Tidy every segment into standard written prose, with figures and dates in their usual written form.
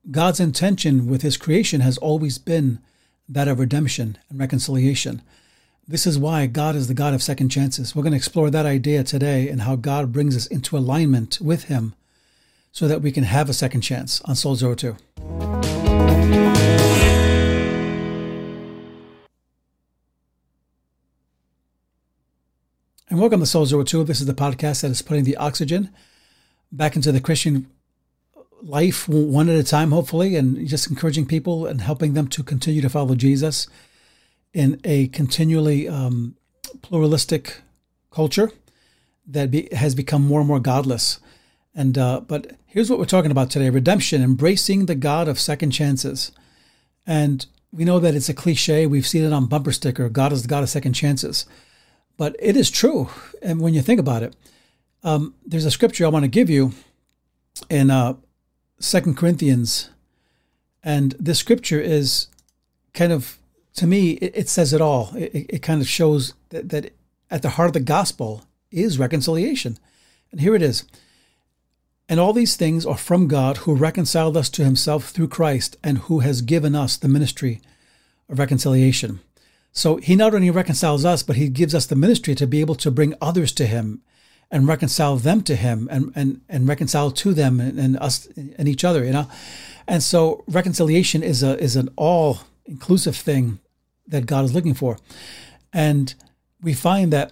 God's intention with his creation has always been that of redemption and reconciliation. This is why God is the God of second chances. We're going to explore that idea today and how God brings us into alignment with him so that we can have a second chance on Soul Zero 2. And welcome to Soul Zero 2. This is the podcast that is putting the oxygen back into the Christian life one at a time, hopefully, and just encouraging people and helping them to continue to follow Jesus in a continually pluralistic culture that has become more and more godless. And but here's what we're talking about today: redemption, embracing the God of second chances. And we know that it's a cliche. We've seen it on bumper sticker: God is the God of second chances. But it is true. And when you think about it, there's a scripture I want to give you in 2 Corinthians. And this scripture is kind of, to me, it says it all. It kind of shows that at the heart of the gospel is reconciliation. And here it is. And all these things are from God, who reconciled us to himself through Christ, and who has given us the ministry of reconciliation. So he not only reconciles us, but he gives us the ministry to be able to bring others to him and reconcile them to him and reconcile to them and us and each other, you know. And so reconciliation is an all-inclusive thing that God is looking for. And we find that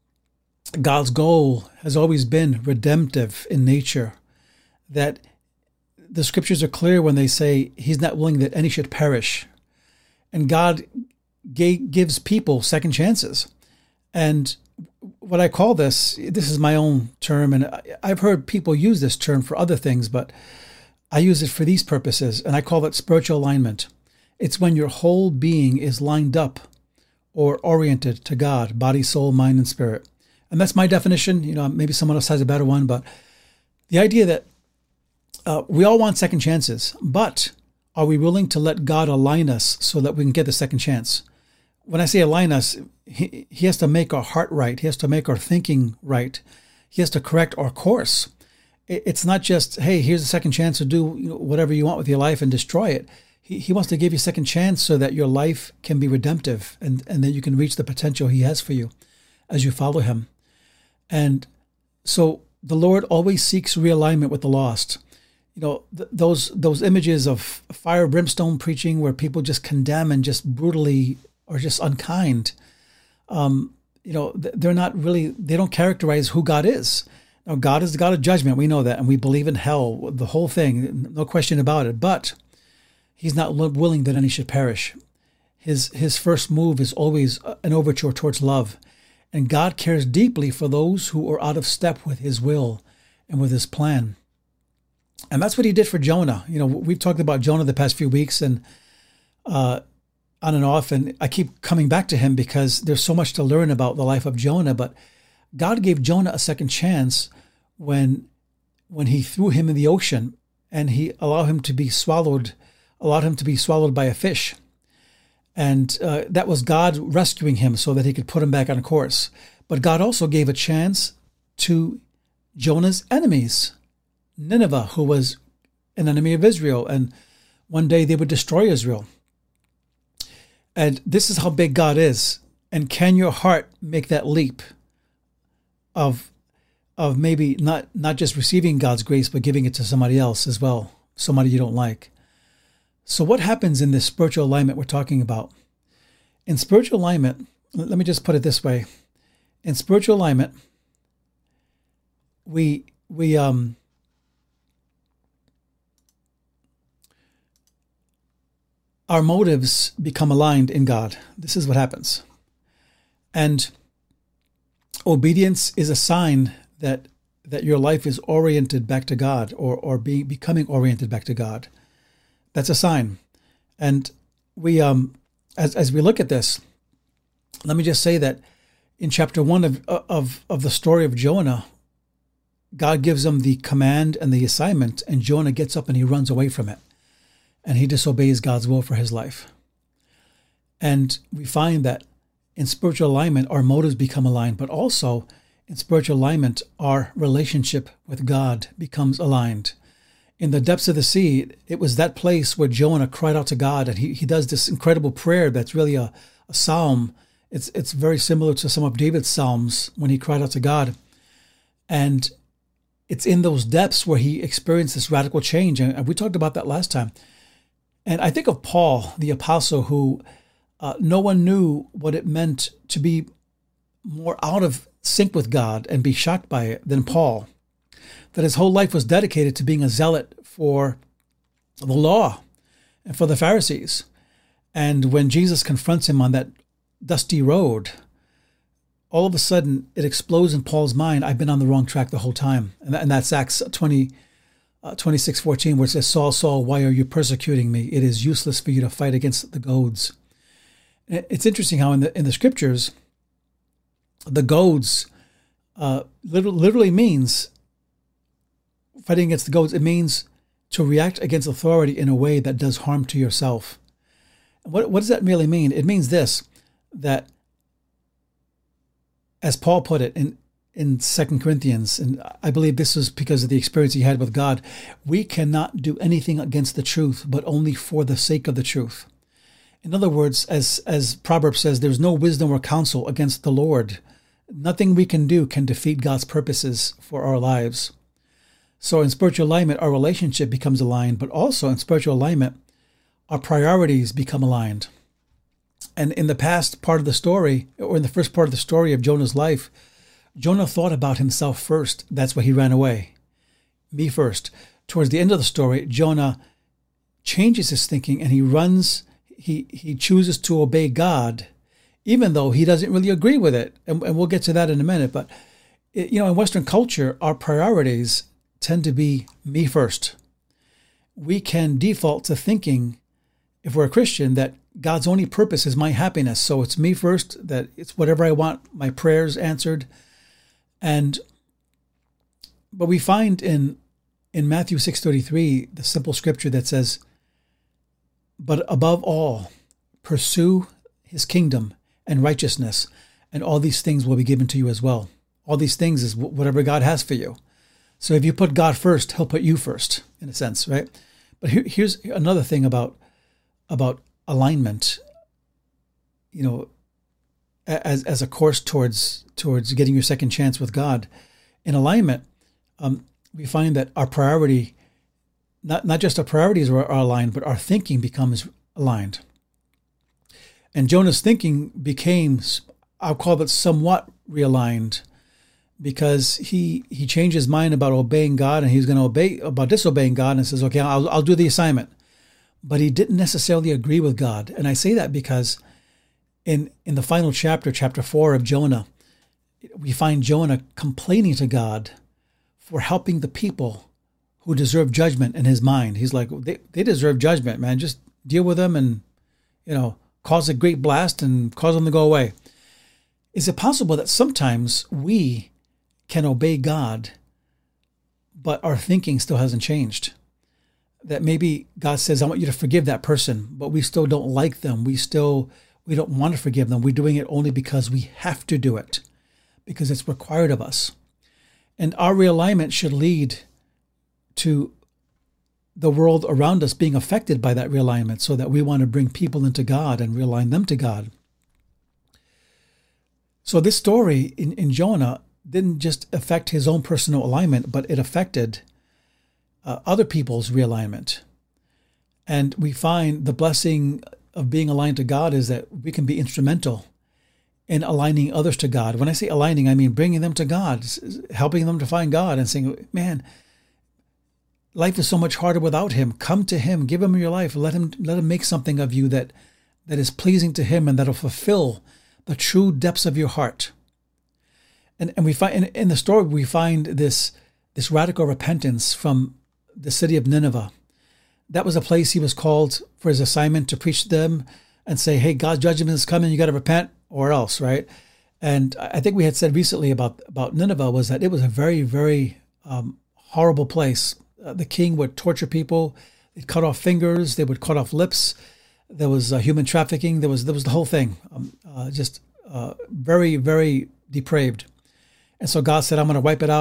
God's goal has always been redemptive in nature, that the scriptures are clear when they say he's not willing that any should perish. And God gives people second chances. And what I call this is my own term, and I've heard people use this term for other things, but I use it for these purposes, and I call it spiritual alignment. It's when your whole being is lined up or oriented to God, body, soul, mind, and spirit. And that's my definition. You know, maybe someone else has a better one, but the idea that we all want second chances, but are we willing to let God align us so that we can get the second chance? When I say align us, he has to make our heart right. He has to make our thinking right. He has to correct our course. It's not just, hey, here's a second chance to do whatever you want with your life and destroy it. He wants to give you a second chance so that your life can be redemptive and that you can reach the potential he has for you as you follow him. And so the Lord always seeks realignment with the lost. You know, those images of fire brimstone preaching where people just condemn and just brutally or just unkind, they're not really, they don't characterize who God is. Now, God is the God of judgment. We know that, and we believe in hell, the whole thing, no question about it. But he's not willing that any should perish. His first move is always an overture towards love. And God cares deeply for those who are out of step with his will and with his plan. And that's what he did for Jonah. You know, we've talked about Jonah the past few weeks and on and off, and I keep coming back to him because there's so much to learn about the life of Jonah. But God gave Jonah a second chance when he threw him in the ocean and he allowed him to be swallowed by a fish. And that was God rescuing him so that he could put him back on course. But God also gave a chance to Jonah's enemies, Nineveh, who was an enemy of Israel, and one day they would destroy Israel. And this is how big God is. And can your heart make that leap of maybe not just receiving God's grace, but giving it to somebody else as well, somebody you don't like? So what happens in this spiritual alignment we're talking about? In spiritual alignment, let me just put it this way. In spiritual alignment, our motives become aligned in God. This is what happens. And obedience is a sign that your life is oriented back to God or becoming oriented back to God. That's a sign. And we, as we look at this, let me just say that in chapter 1 of the story of Jonah, God gives him the command and the assignment, and Jonah gets up and he runs away from it. And he disobeys God's will for his life. And we find that in spiritual alignment, our motives become aligned, but also in spiritual alignment, our relationship with God becomes aligned. in the depths of the sea, it was that place where Jonah cried out to God, and he does this incredible prayer that's really a psalm. It's very similar to some of David's psalms when he cried out to God. And it's in those depths where he experienced this radical change. And we talked about that last time. And I think of Paul, the apostle, who no one knew what it meant to be more out of sync with God and be shocked by it than Paul. That his whole life was dedicated to being a zealot for the law and for the Pharisees. And when Jesus confronts him on that dusty road, all of a sudden it explodes in Paul's mind, I've been on the wrong track the whole time. And that's Acts 26:14, where it says, Saul, Saul, why are you persecuting me? It is useless for you to fight against the goads. It's interesting how in the scriptures, the goads literally means fighting against the goads. It means to react against authority in a way that does harm to yourself. What does that really mean? It means this, that as Paul put it in 2 Corinthians, and I believe this is because of the experience he had with God, we cannot do anything against the truth, but only for the sake of the truth. In other words, as Proverbs says, there's no wisdom or counsel against the Lord. Nothing we can do can defeat God's purposes for our lives. So in spiritual alignment, our relationship becomes aligned, but also in spiritual alignment, our priorities become aligned. And in the past part of the story, or in the first part of the story of Jonah's life, Jonah thought about himself first. That's why he ran away. Me first. Towards the end of the story, Jonah changes his thinking and he chooses to obey God, even though he doesn't really agree with it. And we'll get to that in a minute. But, in Western culture, our priorities tend to be me first. We can default to thinking, if we're a Christian, that God's only purpose is my happiness. So it's me first, that it's whatever I want, my prayers answered. But we find in Matthew 6:33, the simple scripture that says, but above all, pursue his kingdom and righteousness, and all these things will be given to you as well. All these things is whatever God has for you. So if you put God first, he'll put you first, in a sense, right? But here's another thing about alignment, as a course towards getting your second chance with God. In alignment, we find that our priority, not just our priorities are aligned, but our thinking becomes aligned. And Jonah's thinking became, I'll call it, somewhat realigned, because he changed his mind about obeying God, and he's going to obey about disobeying God, and says, okay, I'll do the assignment. But he didn't necessarily agree with God. And I say that because in the final chapter, chapter 4 of Jonah, we find Jonah complaining to God for helping the people who deserve judgment in his mind. He's like, they deserve judgment, man. Just deal with them and, cause a great blast and cause them to go away. Is it possible that sometimes we can obey God, but our thinking still hasn't changed? That maybe God says, I want you to forgive that person, but we still don't like them. We don't want to forgive them. We're doing it only because we have to do it, because it's required of us. And our realignment should lead to the world around us being affected by that realignment, so that we want to bring people into God and realign them to God. So this story in Jonah didn't just affect his own personal alignment, but it affected other people's realignment. And we find the blessing of being aligned to God is that we can be instrumental in aligning others to God. When I say aligning, I mean bringing them to God, helping them to find God, and saying, man, life is so much harder without him. Come to him, give him your life, let him make something of you that is pleasing to him and that'll fulfill the true depths of your heart. And we find in the story, we find this radical repentance from the city of Nineveh. That was a place he was called for his assignment to preach to them and say, hey, God's judgment is coming, you got to repent or else, right? And I think we had said recently about Nineveh was that it was a very, very horrible place. The king would torture people. They'd cut off fingers. They would cut off lips. There was human trafficking. There was the whole thing, just very, very depraved. And so God said, I'm going to wipe it out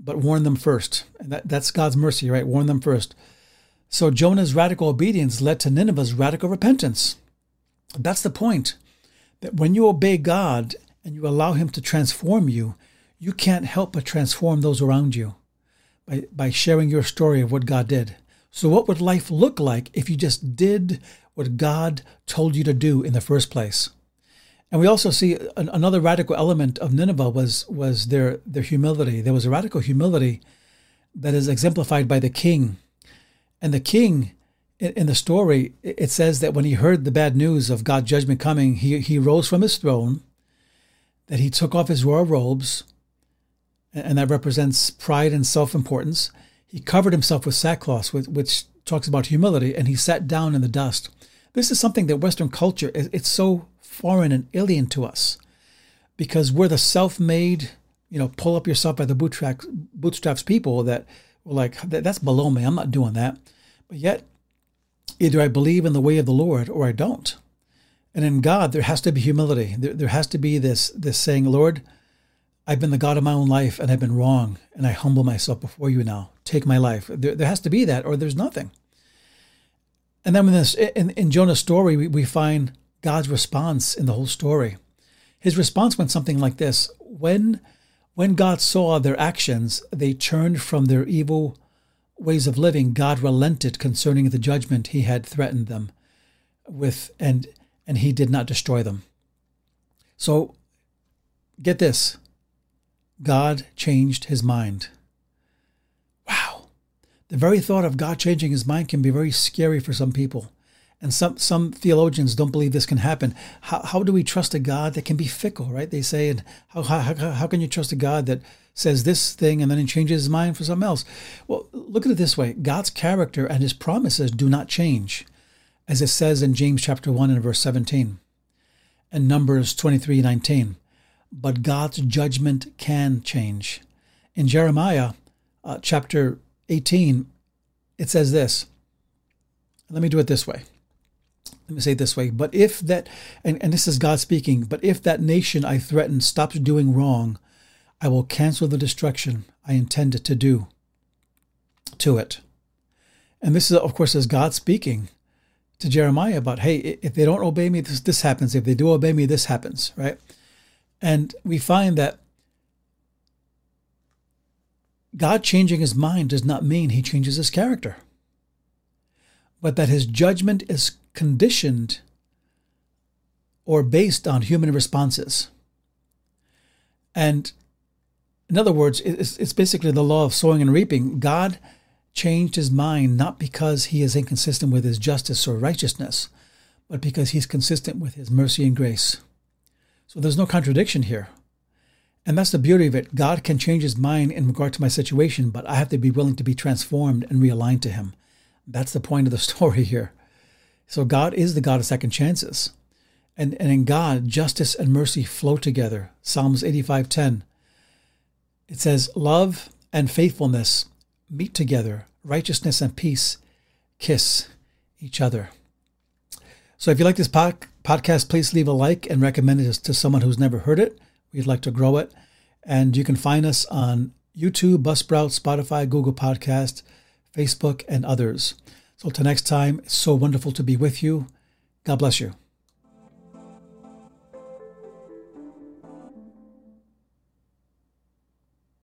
but warn them first. And that's God's mercy, right? Warn them first. So Jonah's radical obedience led to Nineveh's radical repentance. That's the point, that when you obey God and you allow him to transform you, you can't help but transform those around you by sharing your story of what God did. So what would life look like if you just did what God told you to do in the first place? And we also see another radical element of Nineveh was their humility. There was a radical humility that is exemplified by the king. And the king, in the story, it says that when he heard the bad news of God's judgment coming, he rose from his throne, that he took off his royal robes, and that represents pride and self-importance. He covered himself with sackcloth, which talks about humility, and he sat down in the dust. This is something that Western culture, it's so foreign and alien to us, because we're the self-made, pull up yourself by the bootstraps people that we're like, that's below me. I'm not doing that. But yet, either I believe in the way of the Lord or I don't. And in God, there has to be humility. There has to be this saying, Lord, I've been the God of my own life and I've been wrong, and I humble myself before you now. Take my life. There has to be that, or there's nothing. And then in Jonah's story, we find God's response in the whole story. His response went something like this. When God saw their actions, they turned from their evil ways of living. God relented concerning the judgment he had threatened them with, and he did not destroy them. So get this. God changed his mind. Wow. The very thought of God changing his mind can be very scary for some people. And some theologians don't believe this can happen. How do we trust a God that can be fickle, right? They say, and how can you trust a God that says this thing and then he changes his mind for something else? Well, look at it this way. God's character and his promises do not change, as it says in James chapter 1 and verse 17 and Numbers 23:19. But God's judgment can change. In Jeremiah chapter 18, it says this. Let me do it this way. Let me say it this way. But if that, and this is God speaking, but if that nation I threaten stops doing wrong, I will cancel the destruction I intended to do to it. And this is, of course, is God speaking to Jeremiah about, hey, if they don't obey me, this happens. If they do obey me, this happens, right? And we find that God changing his mind does not mean he changes his character, but that his judgment is conditioned or based on human responses. And in other words, it's basically the law of sowing and reaping. God changed his mind not because he is inconsistent with his justice or righteousness, but because he's consistent with his mercy and grace. So there's no contradiction here. And that's the beauty of it. God can change his mind in regard to my situation, but I have to be willing to be transformed and realigned to him. That's the point of the story here. So God is the God of second chances. And in God, justice and mercy flow together. Psalms 85:10. It says, love and faithfulness meet together. Righteousness and peace kiss each other. So if you like this podcast, please leave a like and recommend it to someone who's never heard it. We'd like to grow it. And you can find us on YouTube, Buzzsprout, Spotify, Google Podcast, Facebook, and others. So till next time, it's so wonderful to be with you. God bless you.